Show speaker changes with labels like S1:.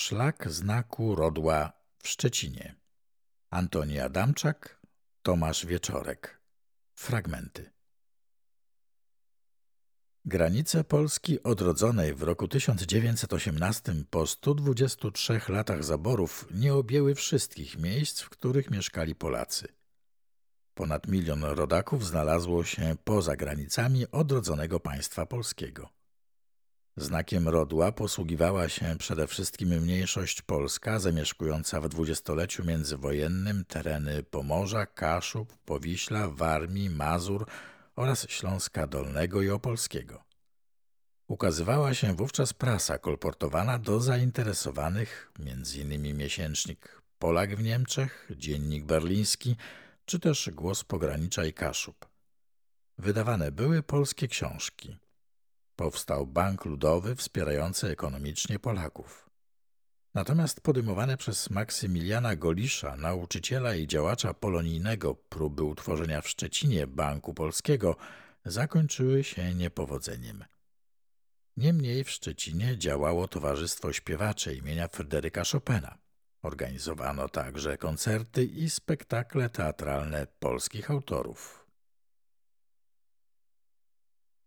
S1: Szlak znaku Rodła w Szczecinie. Antoni Adamczak, Tomasz Wieczorek. Fragmenty. Granice Polski odrodzonej w roku 1918 po 123 latach zaborów nie objęły wszystkich miejsc, w których mieszkali Polacy. Ponad 1 000 000 rodaków znalazło się poza granicami odrodzonego państwa polskiego. Znakiem Rodła posługiwała się przede wszystkim mniejszość polska zamieszkująca w dwudziestoleciu międzywojennym tereny Pomorza, Kaszub, Powiśla, Warmii, Mazur oraz Śląska Dolnego i Opolskiego. Ukazywała się wówczas prasa kolportowana do zainteresowanych, m.in. miesięcznik Polak w Niemczech, Dziennik Berliński czy też Głos Pogranicza i Kaszub. Wydawane były polskie książki. Powstał Bank Ludowy wspierający ekonomicznie Polaków. Natomiast podejmowane przez Maksymiliana Golisza, nauczyciela i działacza polonijnego, próby utworzenia w Szczecinie Banku Polskiego zakończyły się niepowodzeniem. Niemniej w Szczecinie działało Towarzystwo Śpiewacze imienia Fryderyka Chopina. Organizowano także koncerty i spektakle teatralne polskich autorów.